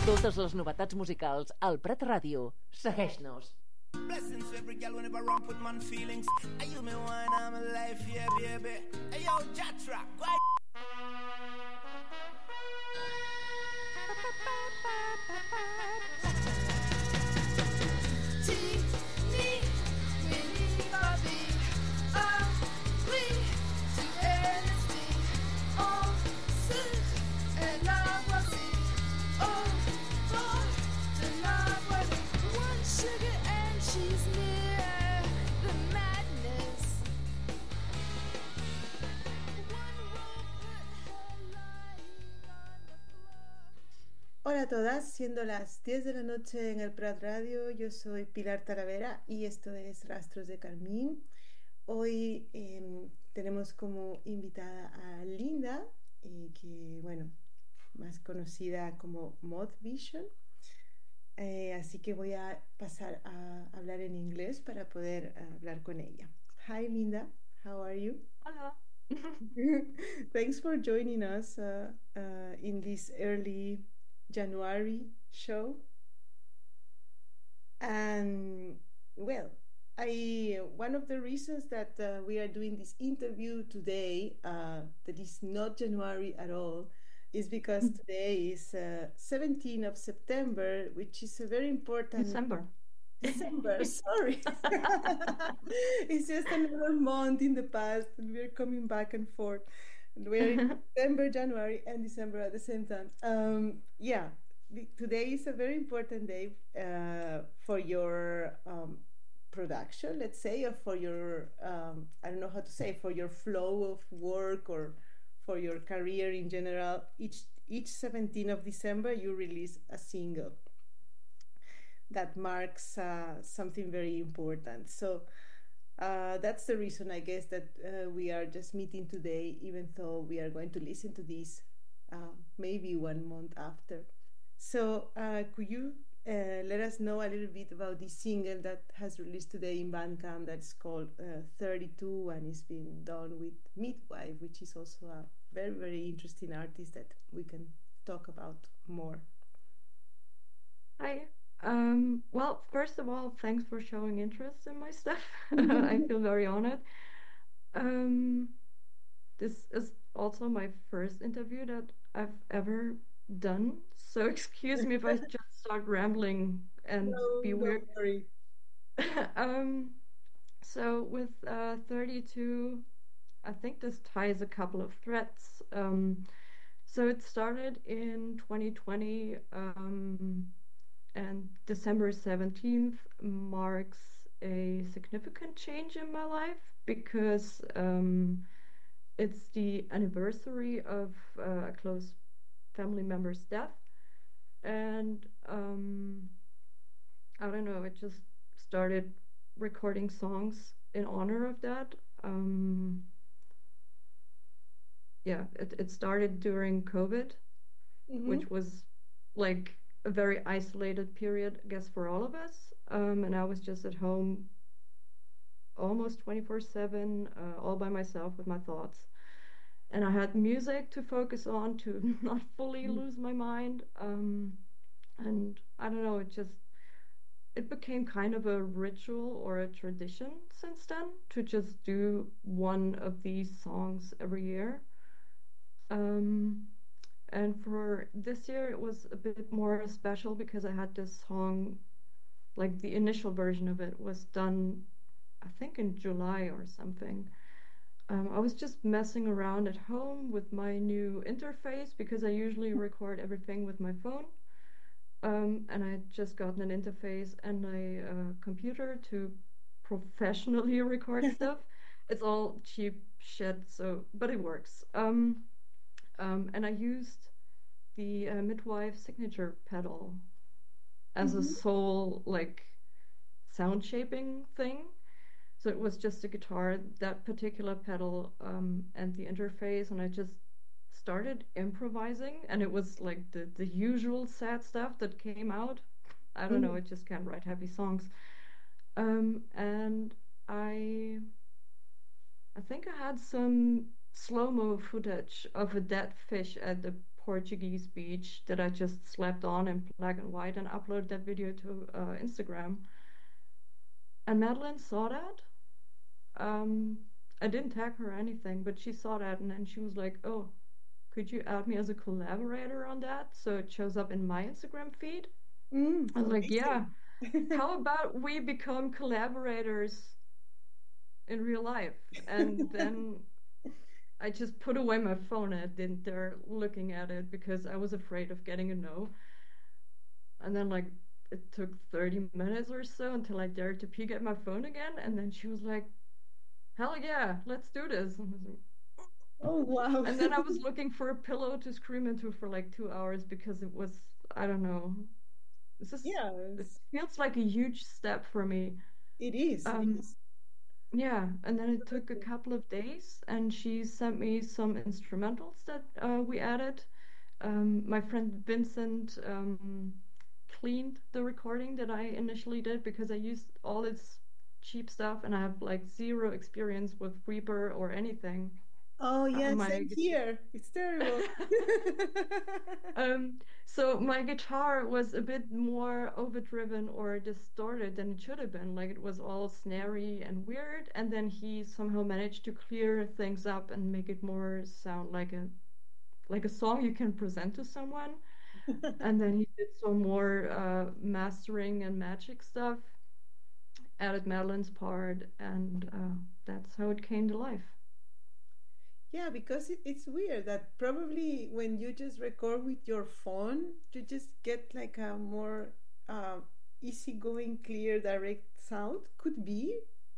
Totes les novetats musicals al Prat Ràdio. Segueix-nos. Blessings to every girl whenever I romp with man feelings. Are you me wine, I'm alive, yeah, baby. Hey, yo, Jatra, quiet. Hola a todas, siendo las 10 de la noche en el Prat Radio, yo soy Pilar Talavera y esto es Rastros de Carmín. Hoy tenemos como invitada a Linda, que bueno, más conocida como Mod Vision. Así que voy a pasar a hablar en inglés para poder hablar con ella. Hi Linda, how are you? Hola. Thanks for joining us in this early January show. And well, one of the reasons that we are doing this interview today that is not January at all is because today is 17th of September, which is a very important December, sorry. It's just another month in the past and we're coming back and forth. We're in September, January, and December at the same time. Today is a very important day for your production, let's say, or for your, I don't know how to say, for your flow of work or for your career in general. Each 17th of December, you release a single that marks something very important. So that's the reason, I guess, that we are just meeting today, even though we are going to listen to this maybe 1 month after. So could you let us know a little bit about this single that has released today in Bandcamp that's called 32 and is being done with Midwife, which is also a very, very interesting artist that we can talk about more. Hi. Well, first of all, thanks for showing interest in my stuff. I feel very honored. This is also my first interview that I've ever done, so excuse me if I just start rambling and be weird. Don't worry. So with 32, I think this ties a couple of threads. So it started in 2020, and December 17th marks a significant change in my life because it's the anniversary of a close family member's death. And I don't know, it just started recording songs in honor of that. It started during COVID, which was like a very isolated period, I guess, for all of us. And I was just at home almost 24/7, all by myself with my thoughts. And I had music to focus on to not fully lose my mind. And I don't know, it became kind of a ritual or a tradition since then to just do one of these songs every year. And for this year, it was a bit more special because I had this song, like the initial version of it was done, I think in July or something. I was just messing around at home with my new interface because I usually record everything with my phone. And I had just gotten an interface and a computer to professionally record stuff. It's all cheap shit, but it works. And I used the Midwife signature pedal as a sole, like, sound shaping thing. So it was just a guitar, that particular pedal, and the interface, and I just started improvising, and it was like the usual sad stuff that came out. I don't know, I just can't write happy songs. And I think I had some slow-mo footage of a dead fish at the Portuguese beach that I just slapped on in black and white and uploaded that video to Instagram. And Madeline saw that. I didn't tag her or anything, but she saw that and then she was like, "Oh, could you add me as a collaborator on that so it shows up in my Instagram feed?" I was like, "Yeah, how about we become collaborators in real life?" And then I just put away my phone and I didn't dare looking at it because I was afraid of getting a no. And then like it took 30 minutes or so until I dared to peek at my phone again, and then she was like, "Hell yeah, let's do this." And I was like, Oh, wow. and then I was looking for a pillow to scream into for like 2 hours because it was, I don't know. This is, Yeah, it feels like a huge step for me. it is. It Um, is. yeah, and then it took a couple of days, and she sent me some instrumentals that we added. My friend Vincent cleaned the recording that I initially did because I used all this cheap stuff and I have like zero experience with Reaper or anything. Oh, yeah, My same here. It's terrible. um, so my guitar was a bit more overdriven or distorted than it should have been. Like it was all snary and weird, and then he somehow managed to clear things up and make it more sound like a song you can present to someone. And then he did some more mastering and magic stuff, added Madeline's part, and that's how it came to life. Yeah, because it's weird that probably when you just record with your phone, you just get like a more uh, easygoing, clear, direct sound. Could be.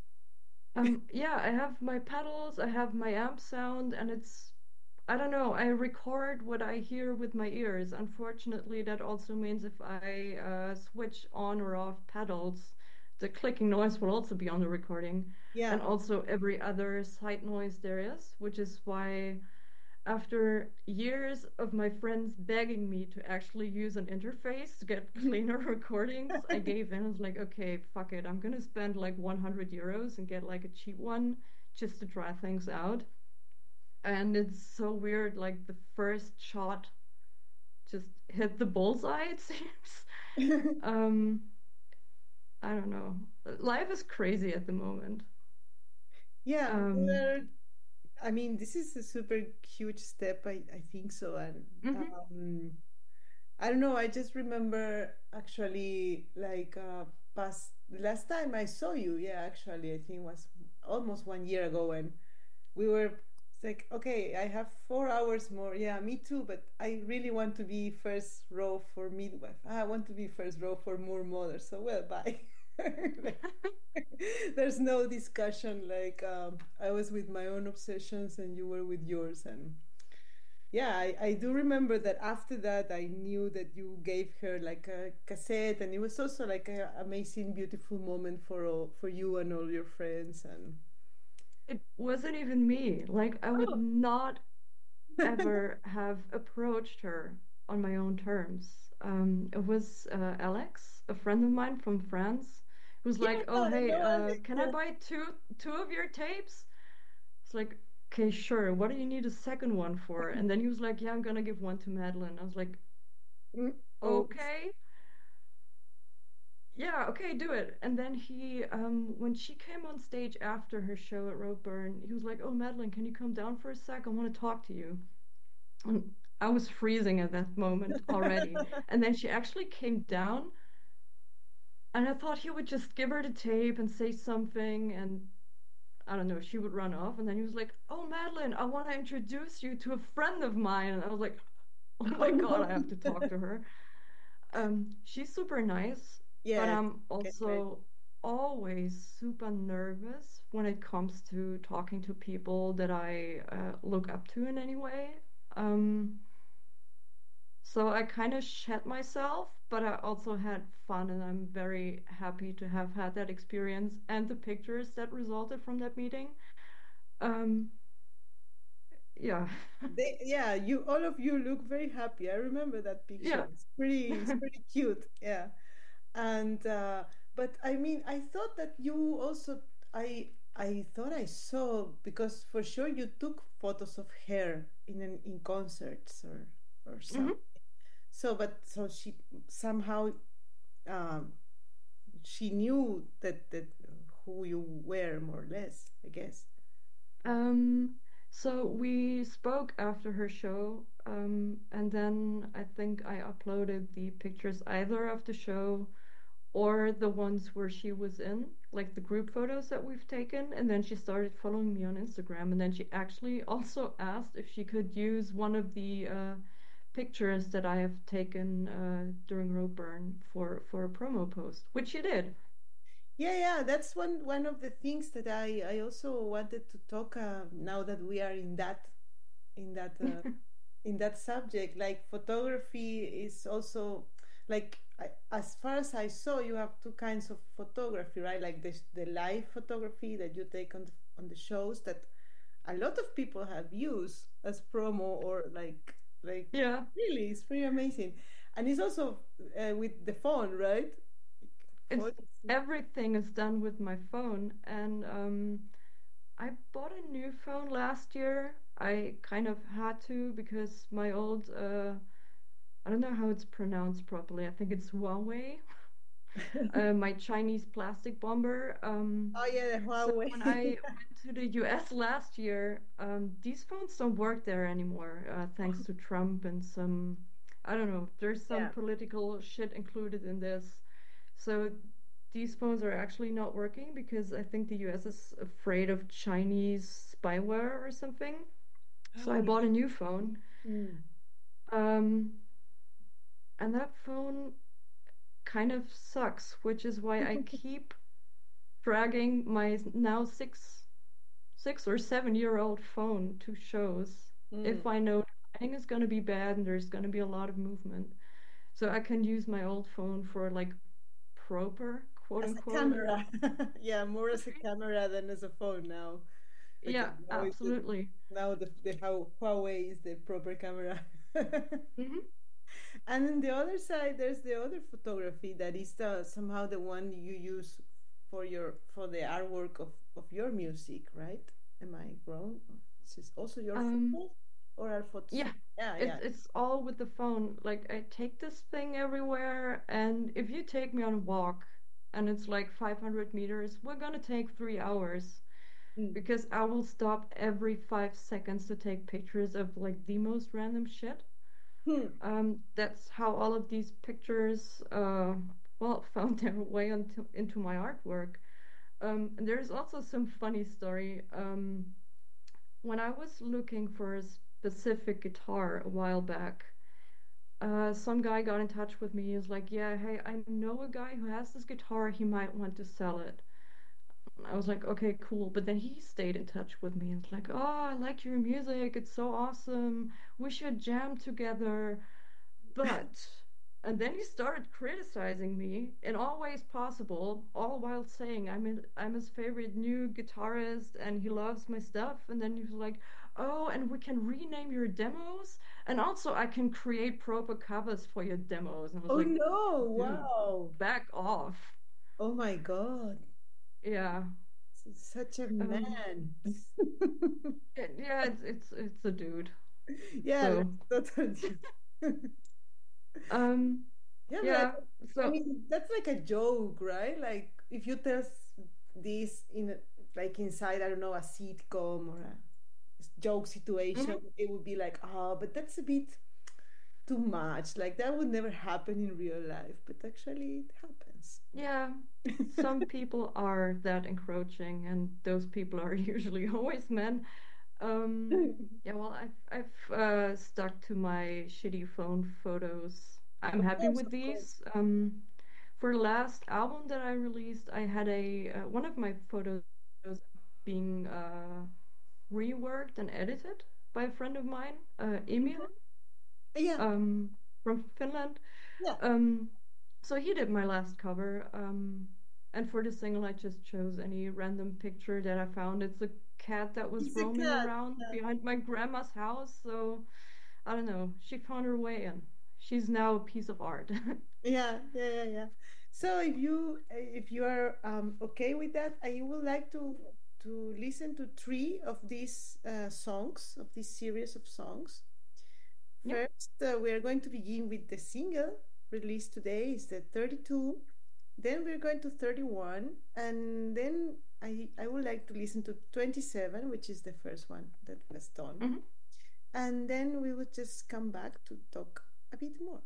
Yeah, I have my pedals, I have my amp sound, and I don't know, I record what I hear with my ears. Unfortunately, that also means if I switch on or off pedals, the clicking noise will also be on the recording, Yeah. and also every other side noise there is, which is why after years of my friends begging me to actually use an interface to get cleaner recordings, I gave in. I was like, okay, fuck it. I'm gonna spend like 100 euros and get like a cheap one just to try things out. And it's so weird, like the first shot just hit the bullseye, it seems. Um, I don't know. Life is crazy at the moment. Yeah, Um, I mean, this is a super huge step. I think so. And mhm. um, I don't know. I just remember actually like past the last time I saw you. Yeah, actually, I think it was almost 1 year ago, and we were it's like, okay, I have 4 hours more. Yeah, me too. But I really want to be first row for midwife. I want to be first row for more mothers. So well, bye. Like, there's no discussion. Like I was with my own obsessions, and you were with yours, and yeah, I do remember that after that, I knew that you gave her like a cassette, and it was also like an amazing, beautiful moment for you and all your friends. And It wasn't even me. Like, I would oh, not ever have approached her on my own terms. It was Alex, a friend of mine from France, who's yeah, like, "Oh, I hey, know Alex. can I Yeah. buy two of your tapes?" It's like, "Okay, sure. What do you need a second one for?" And then he was like, "Yeah, I'm gonna give one to Madeline." I was like, Mm, oh, "Okay." Yeah, okay, do it. And then when she came on stage after her show at Roadburn, he was like, "Oh, Madeline, can you come down for a sec? I want to talk to you." And I was freezing at that moment already. And then she actually came down, and I thought he would just give her the tape and say something, and I don't know, she would run off. And then he was like, "Oh, Madeline, I want to introduce you to a friend of mine." And I was like, "Oh oh my God, I no. have to talk to her." She's super nice, but Yes, I'm I can imagine. also always super nervous when it comes to talking to people that I look up to in any way. Um, so I kind of shed myself, but I also had fun, and I'm very happy to have had that experience and the pictures that resulted from that meeting. Um, yeah, Yeah, you all of you look very happy. I remember that picture. yeah. It's pretty cute. Yeah. And but I mean, I thought that you also I thought I saw because for sure you took photos of her in concerts or or Hmm. something. So she somehow um, she knew that who you were more or less, I guess. Um, so we spoke after her show, and then I think I uploaded the pictures either of the show or the ones where she was in, like the group photos that we've taken. And then she started following me on Instagram. And then she actually also asked if she could use one of the pictures that I have taken during Roadburn for a promo post, which she did. Yeah, yeah, that's one of the things that I also wanted to talk now that we are in that in that subject. Like photography is also like as far as I saw, you have two kinds of photography, right? Like the live photography that you take on the shows that a lot of people have used as promo or like Yeah, really it's pretty amazing, and it's also with the phone, right? it's Phone. everything is done with my phone. And I bought a new phone last year. I kind of had to because my old I don't know how it's pronounced properly. I think it's Huawei, my Chinese plastic bomber. Oh yeah, the So when Huawei. I went to the US last year, these phones don't work there anymore, thanks to Trump and some, I don't know, there's some Yeah. political shit included in this. So these phones are actually not working because I think the US is afraid of Chinese spyware or something. So Oh I bought yeah. a new phone. Mm. Um, and that phone kind of sucks, which is why I keep dragging my now 6 or 7 year old phone to shows Mm. if I know the lighting is going to be bad and there's going to be a lot of movement. So I can use my old phone for like proper quote As a unquote. camera. Yeah, more as a camera than as a phone now. Because Yeah, now it's absolutely. now the how Huawei is the proper camera. Hmm. And on the other side, there's the other photography that is somehow the one you use for the artwork of your music, right? Am I wrong? Is this also your Um, photos or are photos? yeah, Yeah, it's yeah. it's all with the phone. Like I take this thing everywhere, and if you take me on a walk and it's like 500 meters, we're gonna take 3 hours. Mm. Because I will stop every 5 seconds to take pictures of like the most random shit. Hmm. That's how all of these pictures, well, found their way into my artwork. And there's also some funny story. When I was looking for a specific guitar a while back, some guy got in touch with me. He was like, "Yeah, hey, I know a guy who has this guitar. He might want to sell it." I was like, okay, cool. But then he stayed in touch with me and was like, oh, I like your music. It's so awesome. We should jam together. But, and then he started criticizing me in all ways possible, all while saying I'm his favorite new guitarist and he loves my stuff. And then he was like, oh, and we can rename your demos. And also, I can create proper covers for your demos. And I was Oh like, no! dude, Wow! back off. Oh my God! Yeah. Such a Um, man. Yeah, it's a dude. Yeah, So, that's totally. um, Yeah, but yeah. I So, mean that's like a joke, right? Like if you tell this like inside, I don't know, a sitcom or a joke situation, mhm, it would be like, oh, but that's a bit too much. Like that would never happen in real life, but actually it happens. yeah. Some people are that encroaching, and those people are usually always men. Yeah. Well, I've stuck to my shitty phone photos. I'm Of happy course, with of course. these. For the last album that I released, I had a one of my photos being reworked and edited by a friend of mine, Emil, Yeah, um, from Finland. yeah. Um, so he did my last cover. And for the single, I just chose any random picture that I found. It's a cat that was It's a roaming cat. around behind my grandma's house. So I don't know. She found her way in. She's now a piece of art. Yeah, yeah, yeah, yeah. So if you are okay with that, I would like to listen to three of these songs of this series of songs Yeah. First, we are going to begin with the single released today, is the 32. Then we're going to 31, and then I would like to listen to 27, which is the first one that was done. Mhm. And then we would just come back to talk a bit more.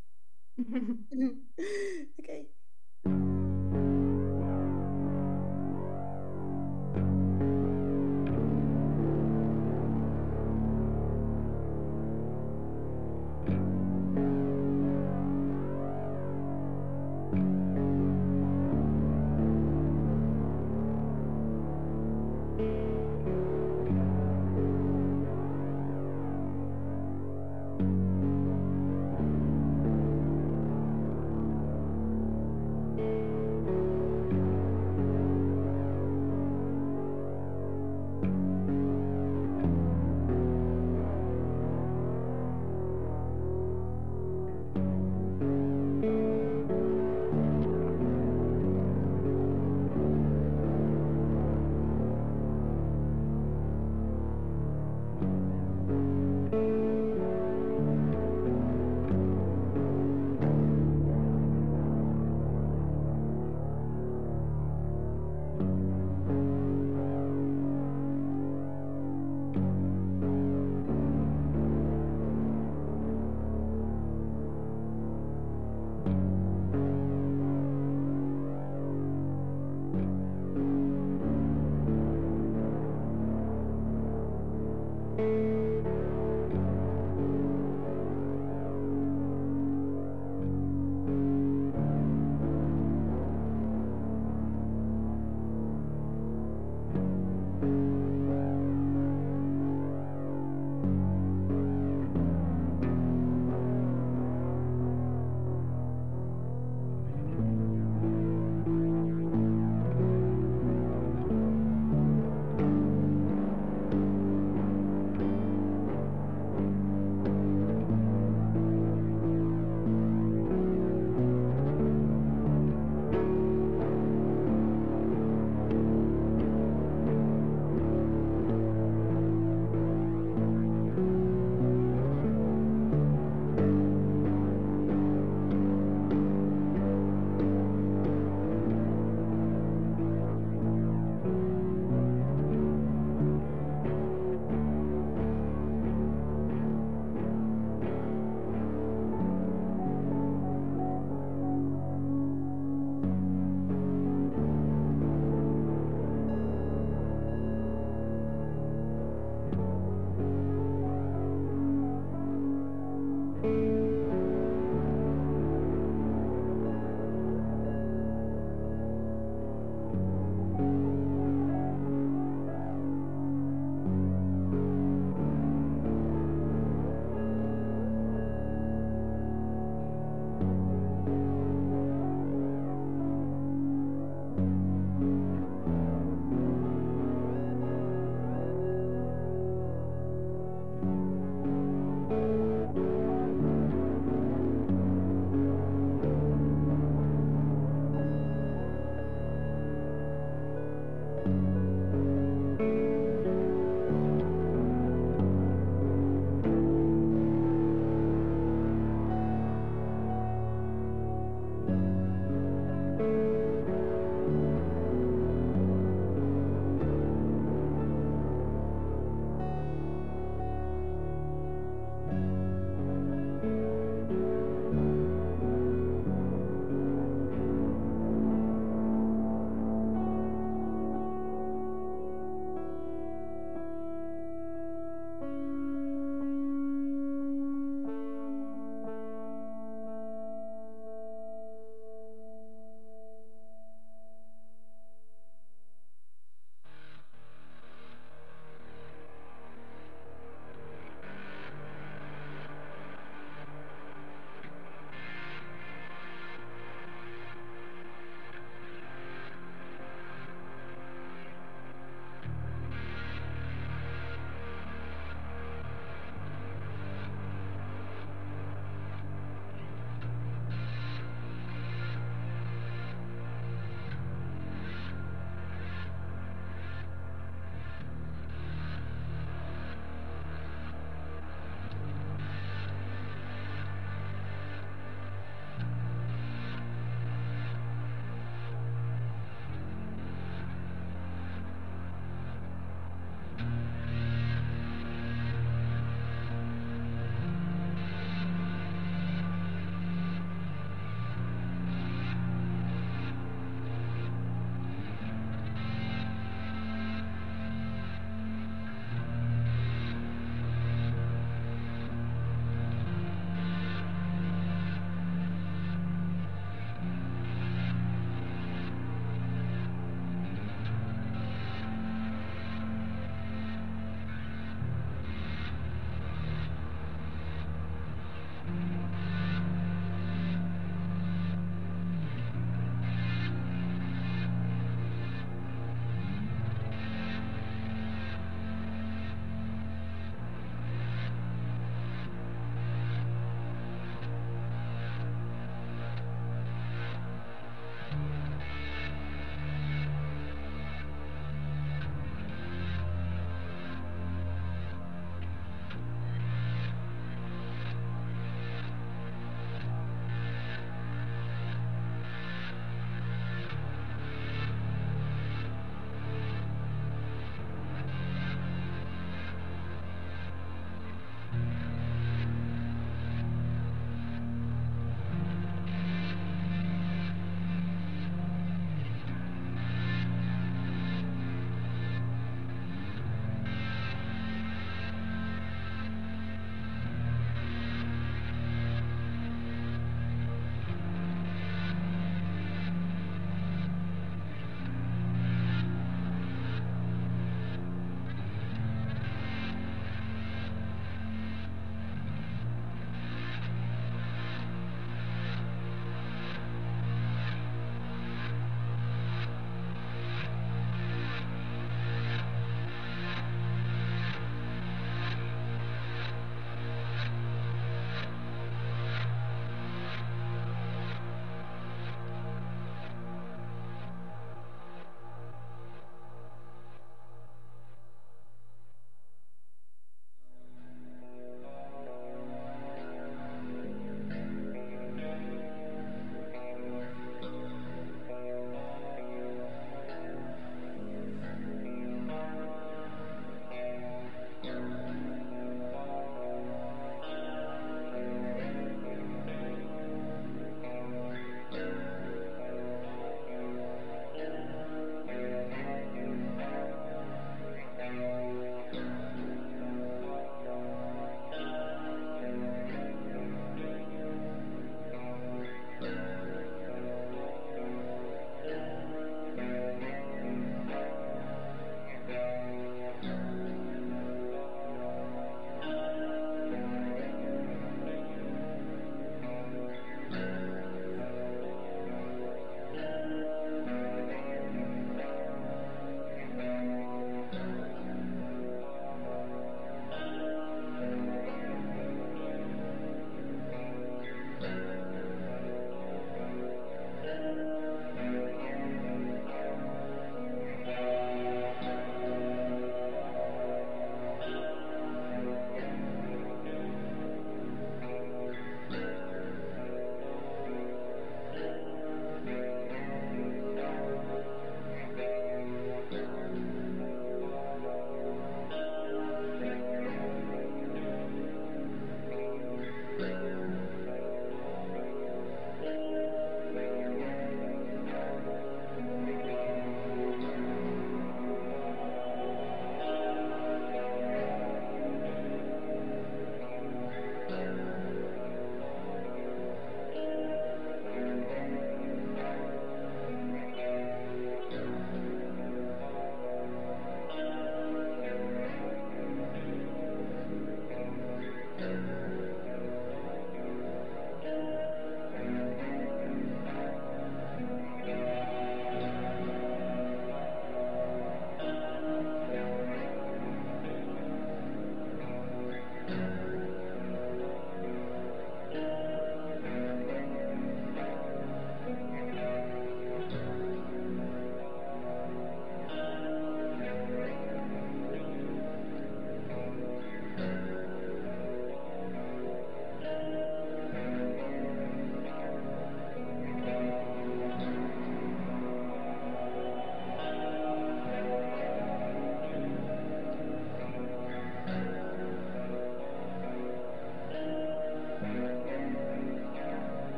Okay.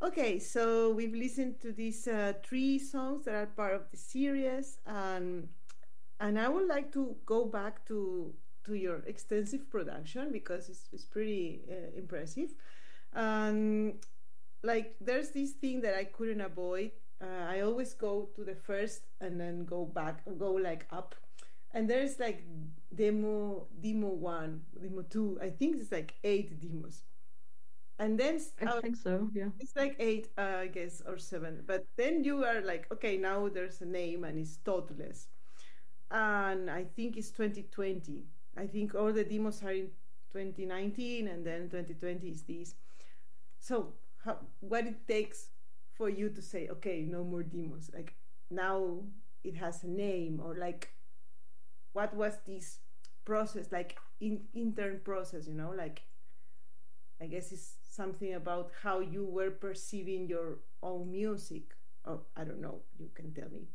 Okay, so we've listened to these three songs that are part of the series, and I would like to go back to your extensive production because it's pretty impressive. Um, like there's this thing that I couldn't avoid. I always go to the first and then go back, go like up, and there's like demo one, demo two. I think it's like eight demos, and then I think so, yeah. it's like eight, I guess, or seven. But then you are like, okay, now there's a name and it's Toothless, and I think it's 2020. I think all the demos are in 2019, and then 2020 is this. So, what it takes for you to say, okay, no more demos? Like now it has a name, or like what was this process, like intern process? Like I guess it's something about how you were perceiving your own music. Or I don't know. You can tell me.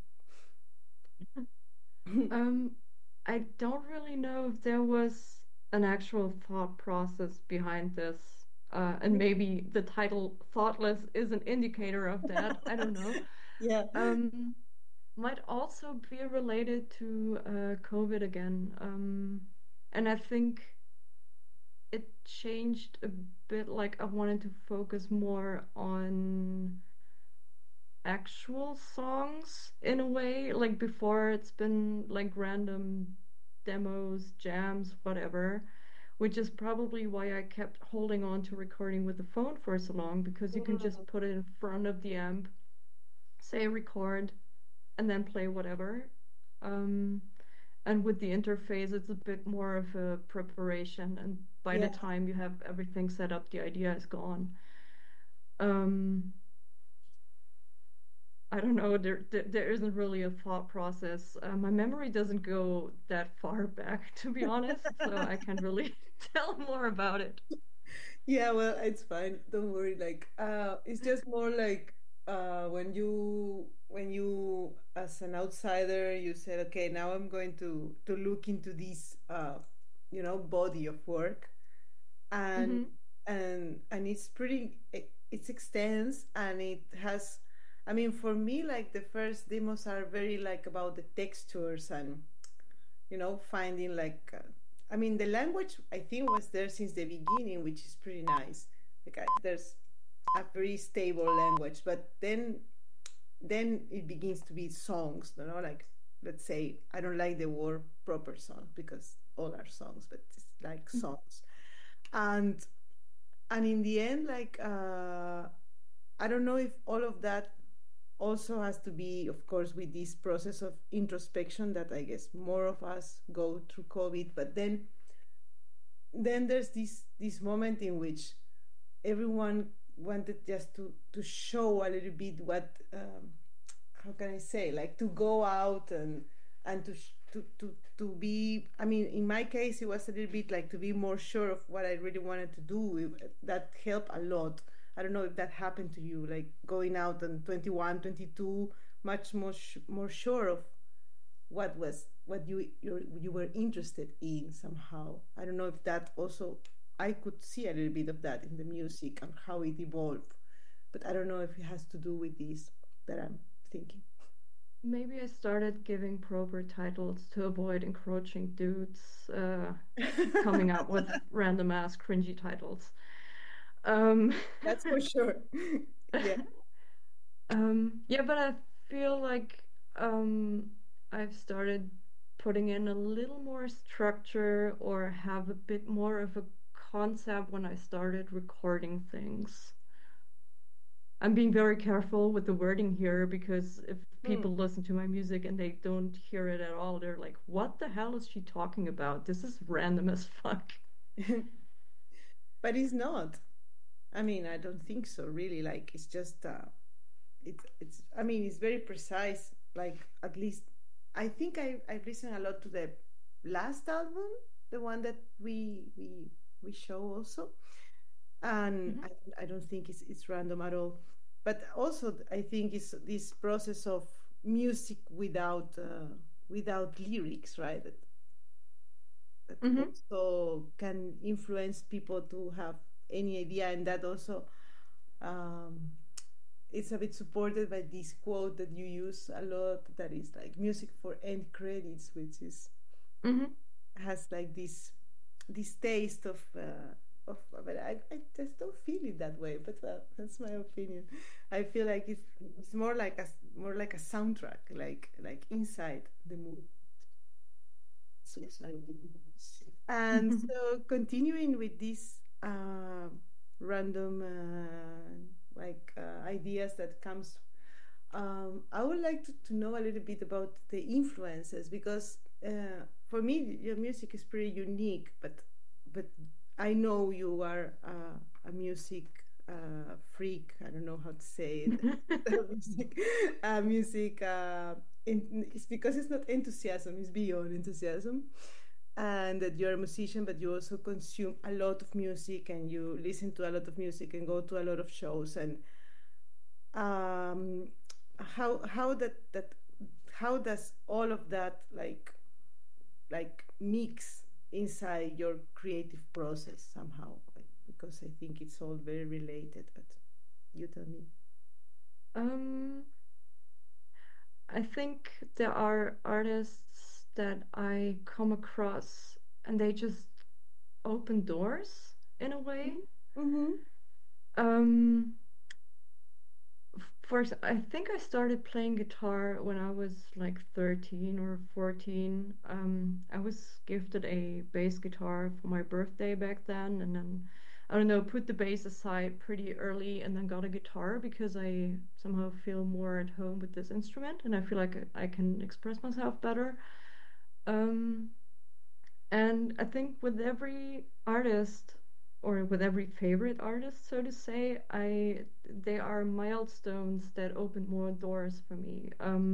Um, I don't really know if there was an actual thought process behind this. And maybe the title Thoughtless is an indicator of that. I don't know. Yeah. Um, might also be related to COVID again. And I think it changed a bit. Like I wanted to focus more on actual songs in a way. Like before, it's been like random demos, jams, whatever, which is probably why I kept holding on to recording with the phone for so long because you can just put it in front of the amp, say record, and then play whatever. Um, and with the interface, it's a bit more of a preparation, and by the Yeah. time you have everything set up, the idea is gone. Um, I don't know. There isn't really a thought process. My memory doesn't go that far back, to be honest, so I can't really tell more about it. Yeah, well, it's fine. Don't worry. Like, it's just more like when you as an outsider you said, okay, now I'm going to look into this body of work, and Hmm. and it's pretty it's extensive, and it has, I mean, for me, like the first demos are very like about the textures, and finding like I mean, the language I think was there since the beginning, which is pretty nice. Like there's a very stable language, but then it begins to be songs, like, let's say, I don't like the word proper song because all are songs, but it's like songs. And and in the end, like, I don't know if all of that also has to be, of course, with this process of introspection that I guess more of us go through COVID. But then there's this moment in which everyone wanted just to show a little bit what, how can I say, like, to go out and to be, I mean, in my case it was a little bit like to be more sure of what I really wanted to do. That helped a lot. I don't know if that happened to you, like going out on 21, 22, much more sure of what you were interested in somehow. I don't know if that also, I could see a little bit of that in the music and how it evolved, but I don't know if it has to do with this that I'm thinking. Maybe I started giving proper titles to avoid encroaching dudes coming up with random ass cringy titles. Um, That's for sure. Yeah. yeah, but I feel like I've started putting in a little more structure or have a bit more of a concept when I started recording things. I'm being very careful with the wording here because if Hmm. people listen to my music and they don't hear it at all, they're like, what the hell is she talking about? This is random as fuck. But it's not. I mean, I don't think so, really. Like, it's just it's I mean, it's very precise. Like, at least I think I've listened a lot to the last album, the one that we show also, and Mhm. I don't think it's random at all. But also, I think it's this process of music without lyrics, right? That Mhm. also can influence people to have any idea, and that also, um, it's a bit supported by this quote that you use a lot, that is like music for end credits, which is Hmm. has like this taste of, but I just don't feel it that way. But well, that's my opinion. I feel like it's more like a soundtrack, like inside the movie. So it's like, and so continuing with these random ideas that comes, I would like to know a little bit about the influences, because for me your music is pretty unique, but I know you are a music freak. I don't know how to say it. music, music. It's because it's not enthusiasm; it's beyond enthusiasm, and that you're a musician, but you also consume a lot of music, and you listen to a lot of music, and go to a lot of shows, and um, how how does all of that mix inside your creative process somehow? Because I think it's all very related, but you tell me. Um, I think there are artists that I come across and they just open doors in a way. Mm-hmm. Um, I think I started playing guitar when I was like 13 or 14. I was gifted a bass guitar for my birthday back then, and then I don't know, put the bass aside pretty early and then got a guitar because I somehow feel more at home with this instrument and I feel like I can express myself better. Um, and I think with every artist or with every favorite artist, so to say, I they are milestones that open more doors for me.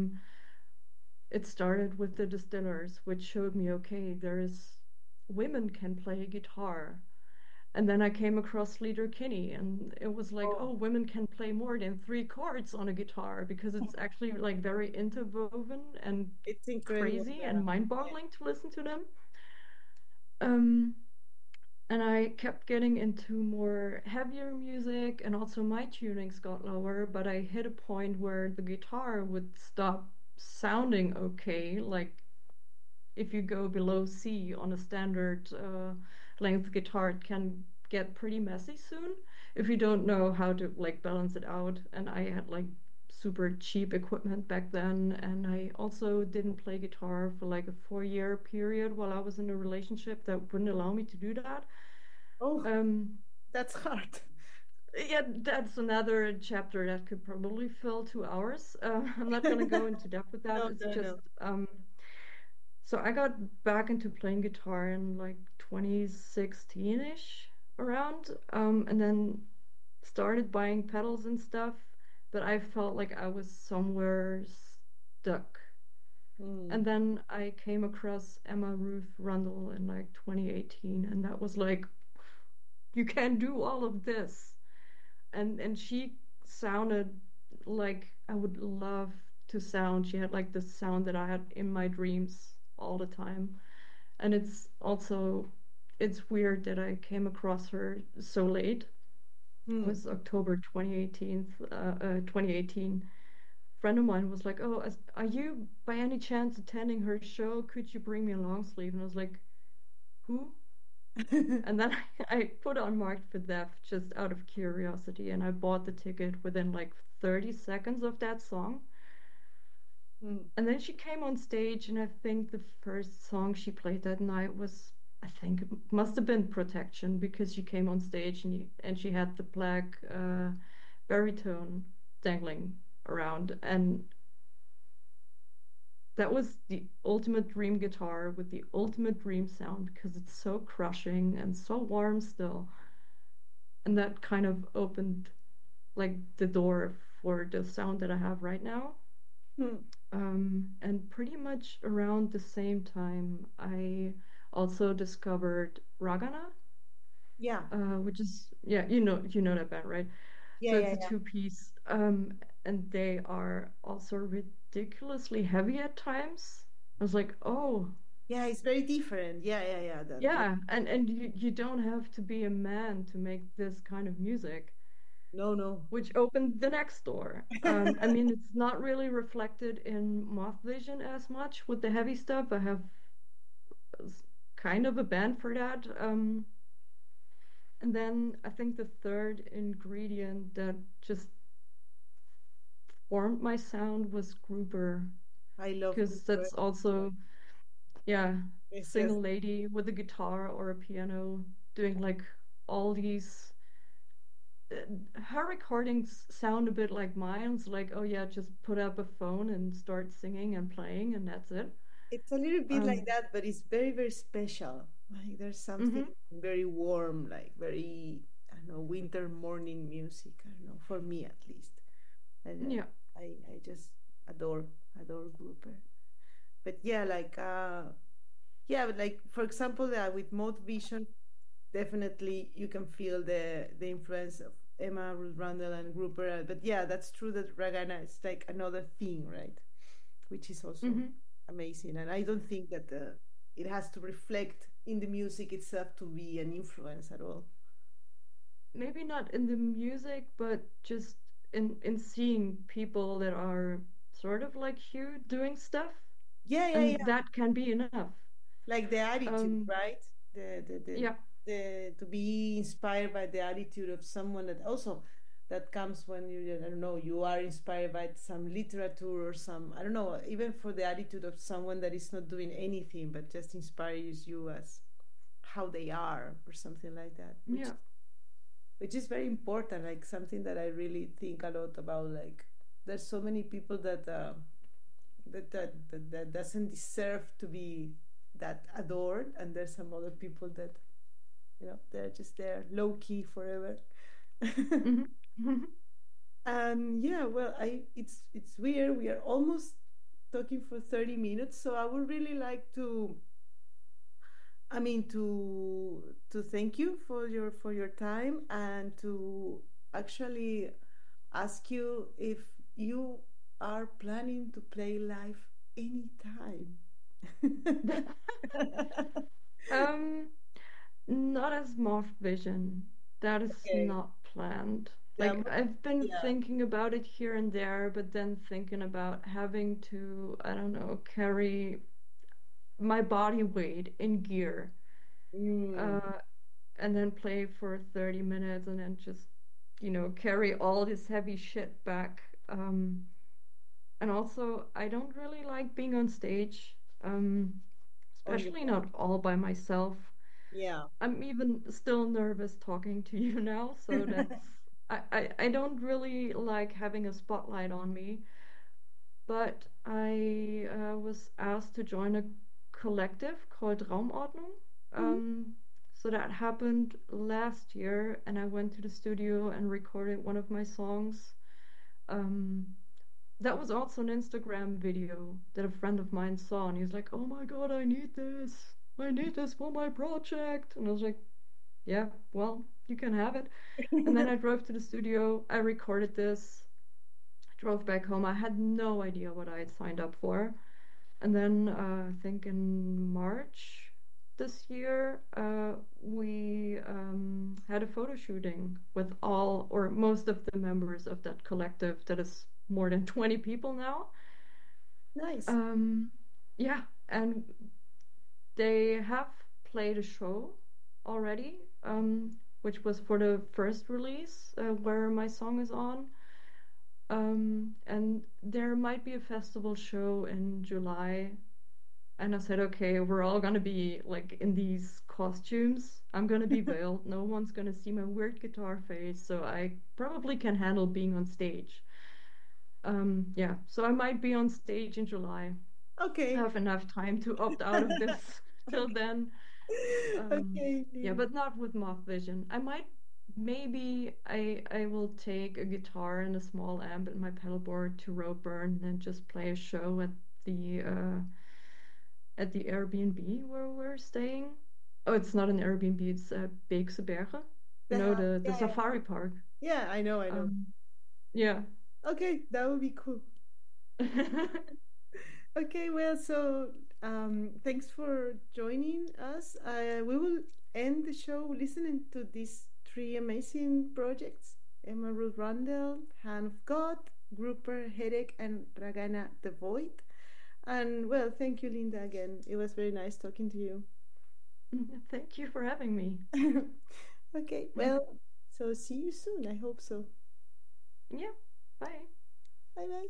It started with the Distillers, which showed me, okay, there's women can play guitar. And then I came across Leader Kinney, and it was like, Oh, oh, women can play more than three chords on a guitar because it's actually like very interwoven and it's incredible. crazy Yeah. and mind-boggling to listen to them. Um, and I kept getting into more heavier music, and also my tunings got lower, but I hit a point where the guitar would stop sounding okay. Like if you go below C on a standard length guitar, it can get pretty messy soon if you don't know how to like balance it out. And I had like super cheap equipment back then, and I also didn't play guitar for like a 4 year period while I was in a relationship that wouldn't allow me to do that. Oh, Um, that's hard. yeah, that's another chapter that could probably fill 2 hours. I'm not gonna go into depth with that. No, It's no, just no. so I got back into playing guitar in like 2016-ish around, and then started buying pedals and stuff, but I felt like I was somewhere stuck. Mm. And then I came across Emma Ruth Rundle in like 2018, and that was like, you can do all of this. And she sounded like I would love to sound. She had like the sound that I had in my dreams all the time. And it's weird that I came across her so late. It Mm. was October 2018. Friend of mine was like, "Oh, are you by any chance attending her show? Could you bring me a long sleeve?" And I was like, "Who?" And then I put on Marked for Theft just out of curiosity, and I bought the ticket within like 30 seconds of that song. Mm. And then she came on stage, and I think the first song she played that night was, I think it must have been Protection, because she came on stage and she had the black baritone dangling around. And that was the ultimate dream guitar with the ultimate dream sound because it's so crushing and so warm still. And that kind of opened like the door for the sound that I have right now. Mm. And pretty much around the same time, I also discovered Ragana, Yeah, which is yeah, you know that band, right? yeah, So yeah, it's a yeah. two-piece, and they are also ridiculously heavy at times. I was like, oh, Yeah, it's very different. Yeah, yeah, yeah. That, yeah. yeah, and you don't have to be a man to make this kind of music. No, no. which opened the next door. I mean, it's not really reflected in Moth Vision as much with the heavy stuff. I have kind of a band for that. And then I think the third ingredient that just formed my sound was grouper, I love because Cooper. that's also, yeah, It's just single lady with a guitar or a piano doing like all these. Her recordings sound a bit like mine. It's like, oh yeah, just put up a phone and start singing and playing, and that's it. it's a little bit like Um, that, but it's very, very special. Like there's something mhm, very warm, like very, I don't know, winter morning music. I don't know, for me at least. And yeah. I just adore grouper. But yeah, like yeah, but like for example, with Mode Vision, definitely you can feel the influence of Emma, Ruth Randall, and grouper. But yeah, that's true that Ragana is like another thing, right? Which is also Hmm. amazing. And I don't think that it has to reflect in the music itself to be an influence at all. Maybe not in the music, but just in seeing people that are sort of like you doing stuff, Yeah, yeah, and yeah. that can be enough. Like the attitude, Um, right? The yeah. to be inspired by the attitude of someone that also that comes when you, I don't know, you are inspired by some literature or some, I don't know, even for the attitude of someone that is not doing anything but just inspires you as how they are or something like that, Yeah. which is very important, like something that I really think a lot about. Like there's so many people that that doesn't deserve to be that adored, and there's some other people that, they're just there low key forever. Hmm. And yeah, well, I it's weird, we are almost talking for 30 minutes, so I would really like to, I mean, to thank you for your time, and to actually ask you if you are planning to play live anytime. Um, Not as Moth Vision. That is Okay. not planned. Yeah, Like I've been yeah. thinking about it here and there, but then thinking about having to, I don't know, carry my body weight in gear, Mm. uh, and then play for 30 minutes and then just, carry all this heavy shit back. And also, I don't really like being on stage, On your especially own. not all by myself. Yeah. I'm even still nervous talking to you now, so I don't really like having a spotlight on me, but I was asked to join a collective called Raumordnung. Mhm. Um, so that happened last year, and I went to the studio and recorded one of my songs. Um, that was also an Instagram video that a friend of mine saw, and he was like, "Oh my God, I need this! I need this for my project!" And I was like, "Yeah, well, you can have it." And then I drove to the studio, I recorded this, drove back home. I had no idea what I had signed up for. And then I think in March this year, we had a photo shooting with all or most of the members of that collective that is more than 20 people now. Nice. Um, yeah, and they have played a show already, which was for the first release, where my song is on. And there might be a festival show in July. And I said, okay, we're all gonna be like in these costumes. I'm gonna be veiled. No one's gonna see my weird guitar face, so I probably can handle being on stage. Yeah, so I might be on stage in July. I Okay. have enough time to opt out of this till then. Okay, Yeah, Lily. but not with Moth Vision. I might maybe I will take a guitar and a small amp and my pedal board to Roadburn and just play a show at the Airbnb where we're staying. Oh, it's not an Airbnb, it's Beekse Bergen. You The know, house. the Yeah, yeah. safari park. Yeah, I know, I know. Um, yeah. Okay, that would be cool. Okay, well, so thanks for joining us. We will end the show listening to these three amazing projects. Emma Ruth Rundle, Hand of God, Grouper Headache, and Ragana the Void. And well, thank you, Linda, again. It was very nice talking to you. Thank you for having me. Okay, well, so see you soon. I hope so. Yeah, bye. Bye bye.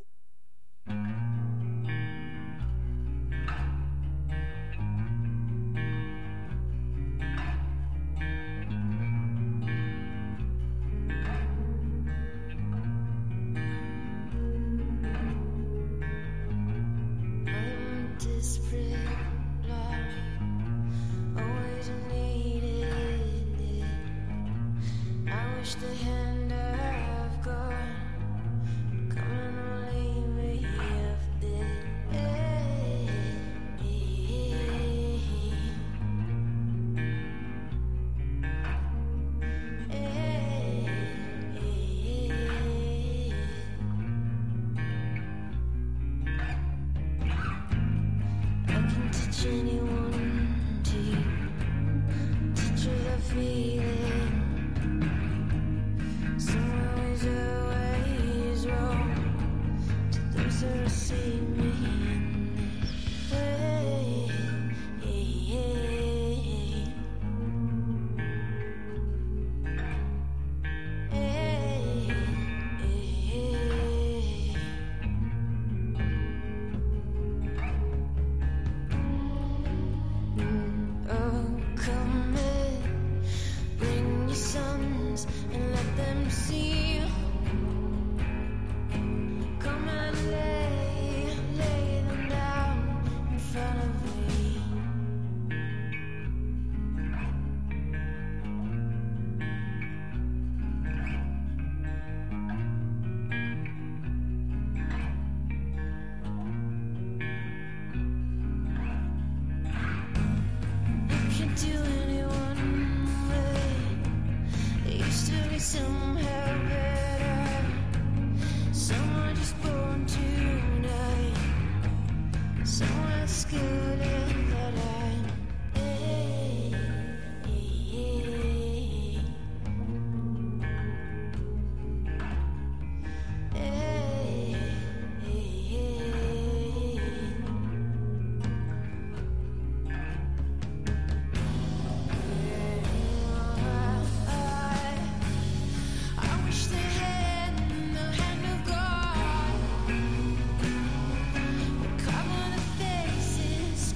The hand of God come and relieve me of this. I can touch anyone to touch with a feeling. Somewhere is always wrong to those who see me in this way. Oh, come in, bring your sons and let them see you. Come and lay them down in front of me. I can't do anyone right. It used to be somehow better. Someone just born tonight. Someone skilled in that I wish they had the hand of God. Cover the faces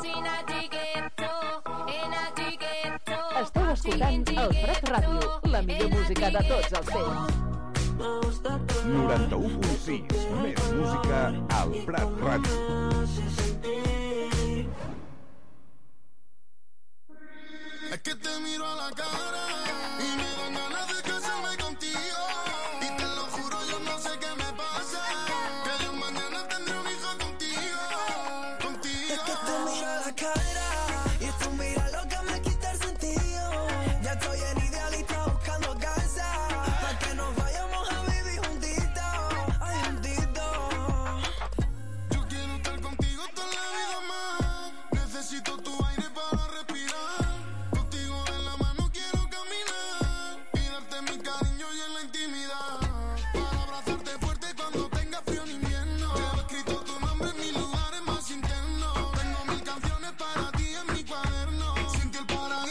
Esteu escoltant el Prat Ràdio, la millor música de tots els temps. 91.6, més música al Prat Ràdio. Es que te miro a la cara